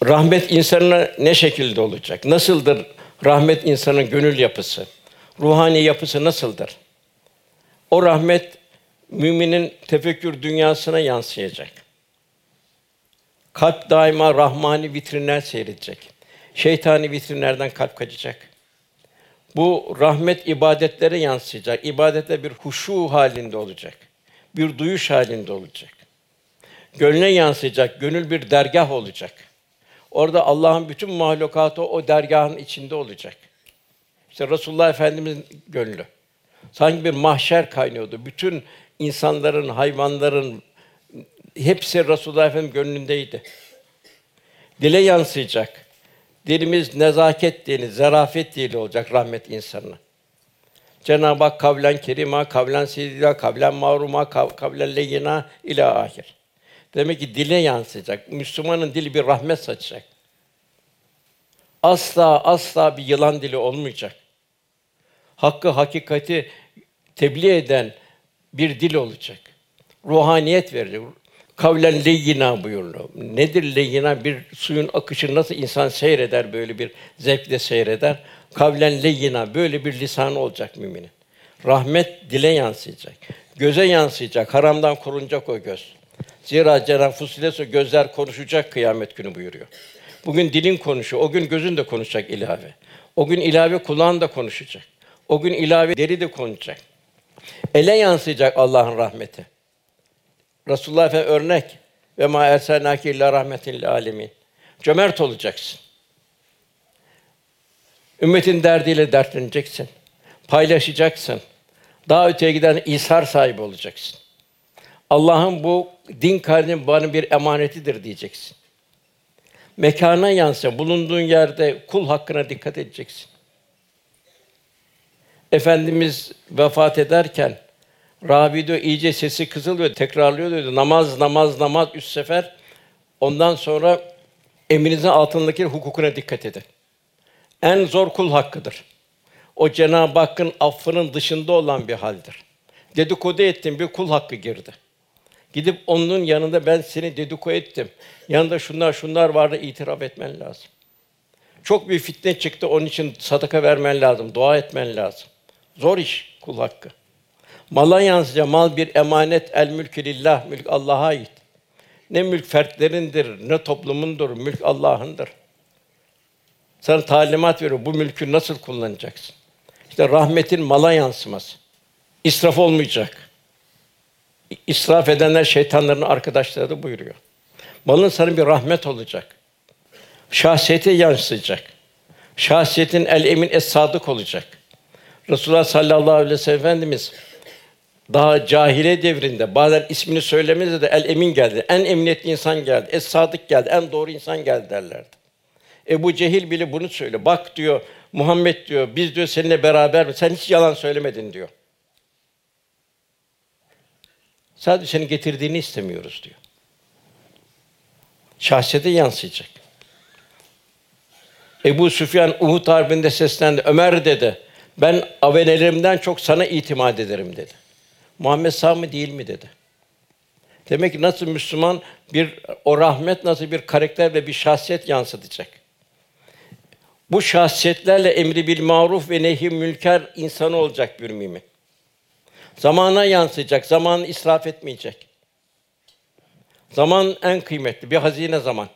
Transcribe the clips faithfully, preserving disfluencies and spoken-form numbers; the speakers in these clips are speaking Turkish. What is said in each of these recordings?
Rahmet insanına ne şekilde olacak? Nasıldır rahmet insanın gönül yapısı? Ruhani yapısı nasıldır? O rahmet müminin tefekkür dünyasına yansıyacak. Kalp daima rahmani vitrinler seyredecek. Şeytani vitrinlerden kalp kaçacak. Bu rahmet ibadetlere yansıyacak. İbadette bir huşu halinde olacak. Bir duyuş halinde olacak. Gönlüne yansıyacak. Gönül bir dergâh olacak. Orada Allah'ın bütün mahlukatı o dergâhın içinde olacak. İşte Resulullah Efendimiz'in gönlü. Sanki bir mahşer kaynıyordu. Bütün insanların, hayvanların hepsi Resulullah Efendimiz gönlündeydi. Dile yansıyacak. Dilimiz nezaket dili, zarafet dili olacak rahmet insanına. Cenab-ı Hak kavlen kerima, kavlen sedîdâ, kavlen mağrûmâ, kavlen leyyinâ ilâ âhir. Demek ki dile yansıyacak. Müslümanın dili bir rahmet saçacak. Asla asla bir yılan dili olmayacak. Hakkı, hakikati tebliğ eden bir dil olacak. Ruhaniyet verecek. Kavlen leyyinâ buyuruluyor. Nedir leyyinâ? Bir suyun akışı nasıl insan seyreder, böyle bir zevkle seyreder. Kavlen leyyinâ, böyle bir lisanı olacak müminin. Rahmet dile yansıyacak. Göze yansıyacak. Haramdan korunacak o göz. Zira Cenab-ı Fussilet gözler konuşacak kıyamet günü buyuruyor. Bugün dilin konuşuyor, o gün gözün de konuşacak ilave. O gün ilave kulağın da konuşacak. O gün ilave deri de konuşacak. Ele yansıyacak Allah'ın rahmeti. Resulullah Efendimiz örnek ve mâ erselnâke illâ rahmeten lil âlemin. Cömert olacaksın. Ümmetin derdiyle dertleneceksin. Paylaşacaksın. Daha öteye giden İsar sahibi olacaksın. Allah'ın bu din kardeşim bana bir emanetidir diyeceksin. Mekâna yansıyan, bulunduğun yerde kul hakkına dikkat edeceksin. Efendimiz vefat ederken Rabi diyor, iyice sesi kısılıyor, tekrarlıyor diyor. Namaz, namaz, namaz üç sefer. Ondan sonra emrinizin altındaki hukukuna dikkat edin. En zor kul hakkıdır. O Cenab-ı Hakk'ın affının dışında olan bir haldir. Dedikodu ettim, bir kul hakkı girdi. Gidip onun yanında ben seni dedikodu ettim. Yanında şunlar şunlar vardı itiraf etmen lazım. Çok bir fitne çıktı, onun için sadaka vermen lazım, dua etmen lazım. Zor iş kul hakkı. Mala yansıyacak, mal bir emanet, el mülkü lillah, mülk Allah'a ait. Ne mülk fertlerindir, ne toplumundur, mülk Allah'ındır. Sana talimat veriyor, bu mülkü nasıl kullanacaksın? İşte rahmetin mala yansıması. İsraf olmayacak. İsraf edenler şeytanların arkadaşları da buyuruyor. Malın sana bir rahmet olacak. Şahsiyete yansıyacak. Şahsiyetin el emin es sadık olacak. Resulullah sallallahu aleyhi ve sellem Efendimiz daha cahiliye devrinde bazen ismini söylemezdi de el emin geldi. En emniyetli insan geldi. Es sadık geldi. En doğru insan geldi derlerdi. Ebu Cehil bile bunu söylüyor. Bak diyor Muhammed diyor biz diyor seninle beraber sen hiç yalan söylemedin diyor. Sadece senin getirdiğini istemiyoruz diyor. Şahsiyete yansıyacak. Ebu Süfyan Uhud Harbi'nde seslendi. Ömer dedi. Ben avenelerimden çok sana itimat ederim dedi. Muhammed sağ mı değil mi dedi. Demek ki nasıl Müslüman bir o rahmet nasıl bir karakter ve bir şahsiyet yansıtacak. Bu şahsiyetlerle emri bil maruf ve nehy münker insanı olacak bir mümin. Zamana yansıyacak, zamanı israf etmeyecek. Zaman en kıymetli, bir hazine zaman.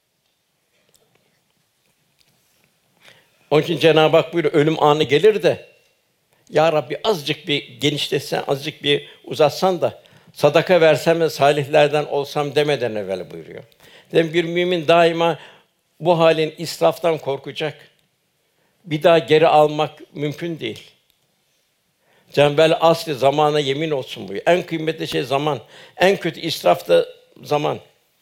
Onun için Cenab-ı Hak buyuruyor, ölüm anı gelir de, Ya Rabbi azıcık bir genişletsen, azıcık bir uzatsan da, sadaka versem ve salihlerden olsam demeden evvel buyuruyor. Demek bir mümin daima bu halin israftan korkacak. Bir daha geri almak mümkün değil. Cenab-ı asli zamana yemin olsun buyuruyor. En kıymetli şey zaman. En kötü israf da zaman.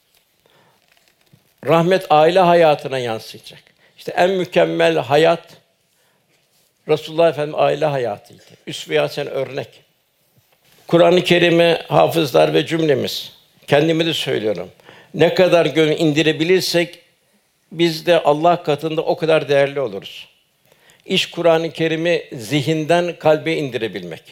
Rahmet aile hayatına yansıyacak. İşte en mükemmel hayat Resulullah Efendimiz aile hayatıydı. Üsve-i hasen örnek. Kur'an-ı Kerim'i hafızlar ve cümlemiz, kendime de söylüyorum. Ne kadar gönül indirebilirsek biz de Allah katında o kadar değerli oluruz. İş Kur'an-ı Kerim'i zihinden kalbe indirebilmek.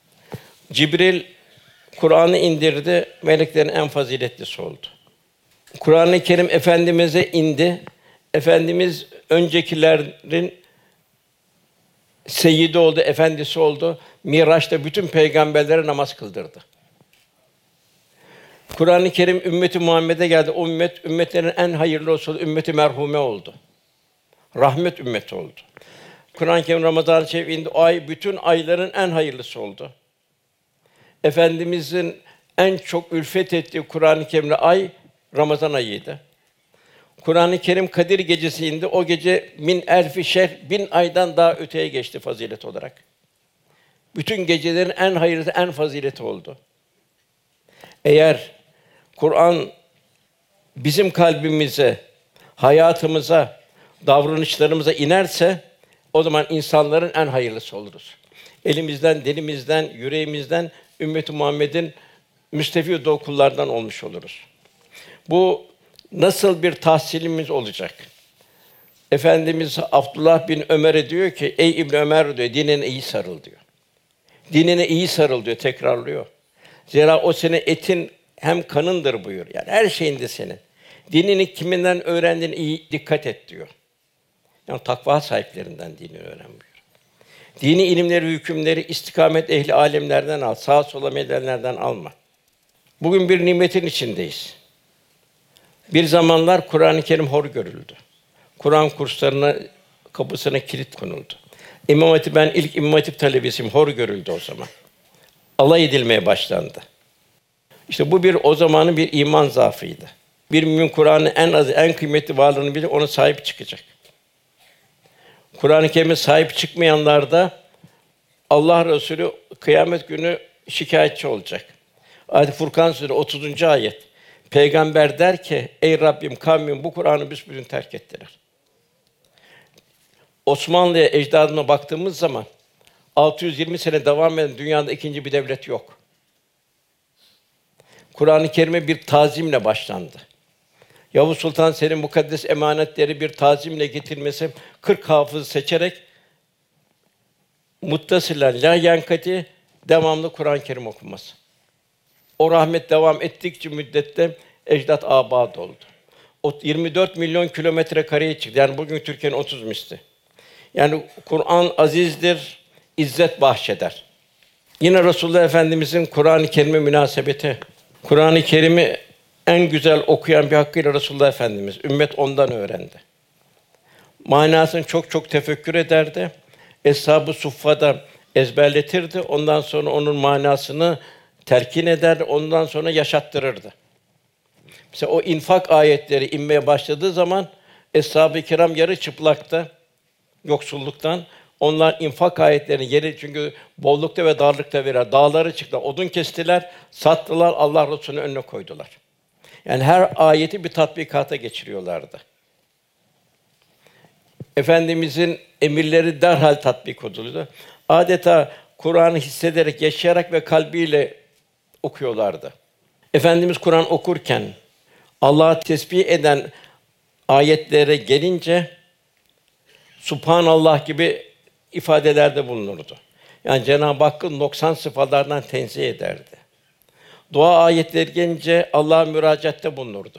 Cibril Kur'an'ı indirdi, meleklerin en faziletlisi oldu. Kur'an-ı Kerim Efendimiz'e indi. Efendimiz öncekilerin seyyidi oldu, efendisi oldu. Miraç'ta bütün peygamberlere namaz kıldırdı. Kur'an-ı Kerim ümmeti Muhammed'e geldi. O ümmet ümmetlerin en hayırlısı oldu. Ümmeti merhume oldu. Rahmet ümmeti oldu. Kur'an-ı Kerim Ramazan-ı Şerif indi. O ay bütün ayların en hayırlısı oldu. Efendimizin en çok ülfet ettiği Kur'an-ı Kerim'le ay Ramazan ayıydı. Kur'an-ı Kerim Kadir Gecesi indi. O gece min elfi şehr, bin aydan daha öteye geçti fazilet olarak. Bütün gecelerin en hayırlısı, en fazileti oldu. Eğer Kur'an bizim kalbimize, hayatımıza, davranışlarımıza inerse o zaman insanların en hayırlısı oluruz. Elimizden, dilimizden, yüreğimizden ümmeti Muhammed'in müstefid o kullardan olmuş oluruz. Bu nasıl bir tahsilimiz olacak? Efendimiz Abdullah bin Ömer'e diyor ki, ey İbn Ömer diyor, dinine iyi sarıl diyor. Dinine iyi sarıl diyor, tekrarlıyor. Zira o senin etin hem kanındır buyur. Yani her şeyinde senin. Dinini kiminden öğrendiğine iyi dikkat et diyor. Yani takva sahiplerinden dinini öğren buyur. Dini ilimleri, hükümleri istikamet ehli alemlerden al, sağa sola medenlerden alma. Bugün bir nimetin içindeyiz. Bir zamanlar Kur'an-ı Kerim hor görüldü. Kur'an kurslarına kapısına kilit konuldu. İmam Hatip, ben ilk İmam Hatip talebesiyim, hor görüldü o zaman. Alay edilmeye başlandı. İşte bu bir o zamanın bir iman zaafıydı. Bir mümin Kur'an'ın en az en kıymetli varlığını bilir, ona sahip çıkacak. Kur'an-ı Kerim'e sahip çıkmayanlar da Allah Resulü kıyamet günü şikâyetçi olacak. Ayet-i Furkan Suresi otuzuncu ayet. Peygamber der ki: Ey Rabbim, kavmim bu Kur'an'ı büsbütün terk ettiler. Osmanlı'ya, ecdadına baktığımız zaman altı yüz yirmi sene devam eden dünyada ikinci bir devlet yok. Kur'an-ı Kerim'e bir tazimle başlandı. Yavuz Sultan Selim mukaddes emanetleri bir tazimle getirmesi, kırk hafız seçerek muttasilen la yankati devamlı Kur'an-ı Kerim okunması. O rahmet devam ettikçe müddette ecdat abad oldu. O yirmi dört milyon kilometre kareye çıktı. Yani bugün Türkiye'nin otuz misli. Yani Kur'an azizdir, izzet bahşeder. Yine Resulullah Efendimizin Kur'an-ı Kerim'e münasebeti. Kur'an-ı Kerim'i en güzel okuyan bir hakkıyla Resulullah Efendimiz. Ümmet ondan öğrendi. Manasını çok çok tefekkür ederdi. Eshab-ı Suffa'da ezberletirdi. Ondan sonra onun manasını telkin eder, ondan sonra yaşattırırdı. Mesela o infak ayetleri inmeye başladığı zaman Eshab-ı Kiram yarı çıplaktı yoksulluktan. Onlar infak ayetlerini yeri çünkü bollukta ve darlıkta verer. Dağları çıktılar, odun kestiler, sattılar, Allah Resulü'nün önüne koydular. Yani her ayeti bir tatbikata geçiriyorlardı. Efendimizin emirleri derhal tatbik ediliyordu. Adeta Kur'an'ı hissederek, yaşayarak ve kalbiyle okuyorlardı. Efendimiz Kur'an okurken Allah'ı tesbih eden ayetlere gelince Subhanallah gibi ifadelerde bulunurdu. Yani Cenab-ı Hakk'ın noksan sıfatlardan tenzih ederdi. Dua ayetleri gelince Allah'a müracaatte bulunurdu.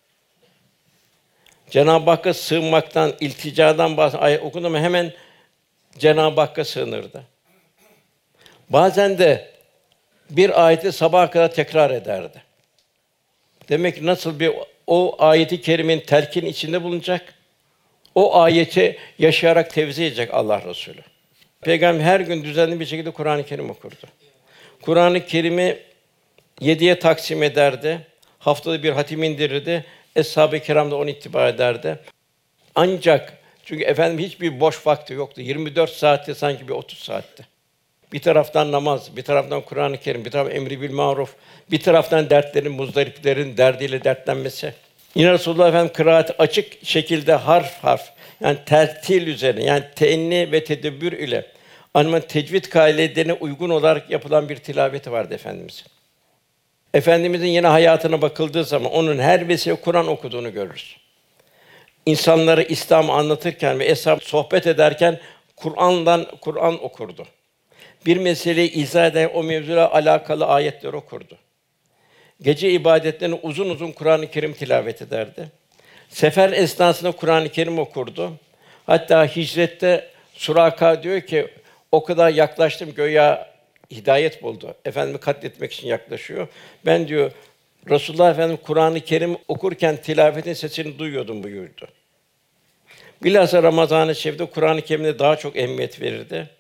Cenab-ı Hakk'a sığınmaktan, ilticadan bahseden ayet okundu mu hemen Cenab-ı Hakk'a sığınırdı. Bazen de bir ayeti sabaha kadar tekrar ederdi. Demek ki nasıl bir o ayeti kerimenin telkin içinde bulunacak, o ayeti yaşayarak tevzi edecek Allah Resulü. Peygamber her gün düzenli bir şekilde Kur'an-ı Kerim okurdu. Kur'an-ı Kerim'i yediye taksim ederdi. Haftada bir hatim indirirdi. Eshab-ı Kiram da onu ittiba ederdi. Ancak çünkü efendim hiçbir boş vakti yoktu. yirmi dört saatte sanki bir otuz saatti. Bir taraftan namaz, bir taraftan Kur'an-ı Kerim, bir taraftan emri bil maruf, bir taraftan dertlerin, muzdariplerin derdiyle dertlenmesi. Yine Resulullah Efendimiz kıraati açık şekilde harf harf, yani tertil üzerine, yani teenni ve tedebbür ile anlamın tecvid kaidelerine uygun olarak yapılan bir tilaveti vardı Efendimizin. Efendimizin yine hayatına bakıldığı zaman onun her vesile Kur'an okuduğunu görürüz. İnsanlara İslam'ı anlatırken ve eshab sohbet ederken Kur'an'dan Kur'an okurdu. Bir meseleyi izah eden o mevzuyla alakalı ayetler okurdu. Gece ibadetlerinde uzun uzun Kur'an-ı Kerim tilavet ederdi. Sefer esnasında Kur'an-ı Kerim okurdu. Hatta hicrette Suraka diyor ki, o kadar yaklaştım göya hidayet buldu. Efendimi katletmek için yaklaşıyor. Ben diyor Resulullah Efendimiz Kur'an-ı Kerim okurken tilavetin sesini duyuyordum buyurdu. Bilhassa Ramazan-ı Şerif'te Kur'an-ı Kerim'e daha çok ehemmiyet verirdi.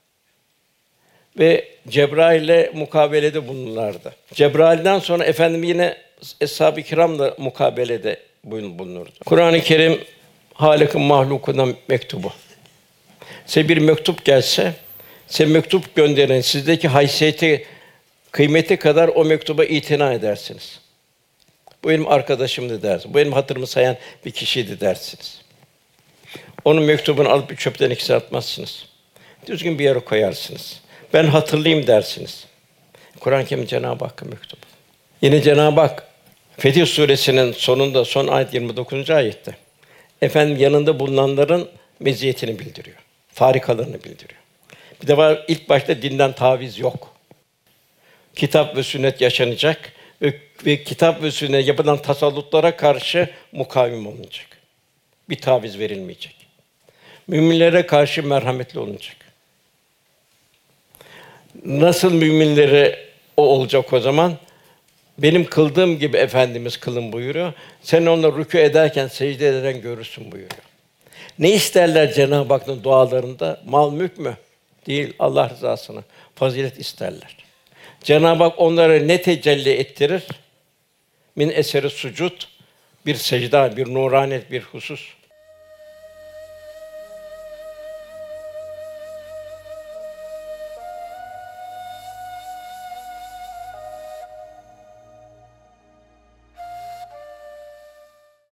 Ve Cebrail'le mukabelede bulunurlardı. Cebrail'den sonra Efendimiz yine Eshab-ı Kiram'la mukabelede bulunurdu. Kur'an-ı Kerim Hâlik'in mahlukundan mektubu. Size bir mektup gelse, size mektup gönderin, sizdeki haysiyeti, kıymeti kadar o mektuba itina edersiniz. Bu benim arkadaşımdı dersiniz. Bu benim hatırımı sayan bir kişiydi dersiniz. Onun mektubunu alıp bir çöpten ikisi atmazsınız. Düzgün bir yere koyarsınız. Ben hatırlayayım dersiniz. Kur'an-ı Kerim Cenab-ı Hakk'ın mektubu. Yine Cenab-ı Hak Fetih Sûresinin sonunda son ayet yirmi dokuzuncu ayette efendim yanında bulunanların meziyetini bildiriyor. Farikalarını bildiriyor. Bir de var ilk başta dinden taviz yok. Kitap ve sünnet yaşanacak ve, ve kitap ve sünnet yapılan tasallutlara karşı mukavim olunacak. Bir taviz verilmeyecek. Müminlere karşı merhametli olunacak. Nasıl müminlere o olacak o zaman? Benim kıldığım gibi Efendimiz kılın buyuruyor. Sen onunla rükû ederken secde eden görürsün buyuruyor. Ne isterler Cenab-ı Hakk'ın dualarında? Mal mülk mü? Değil, Allah rızasını, fazilet isterler. Cenab-ı Hak onlara ne tecelli ettirir? Min eseri sucud, bir secda, bir nuraniyet, bir husus.